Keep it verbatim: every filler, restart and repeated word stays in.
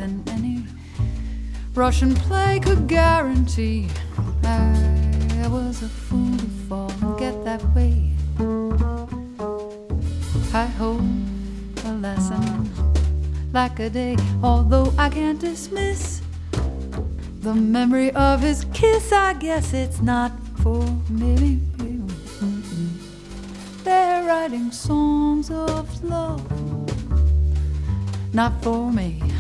than any Russian play could guarantee. I was a fool to fall and get that way. I hope a lesson like a day, although I can't dismiss the memory of his kiss. I guess it's not for me. They're writing songs of love, not for me.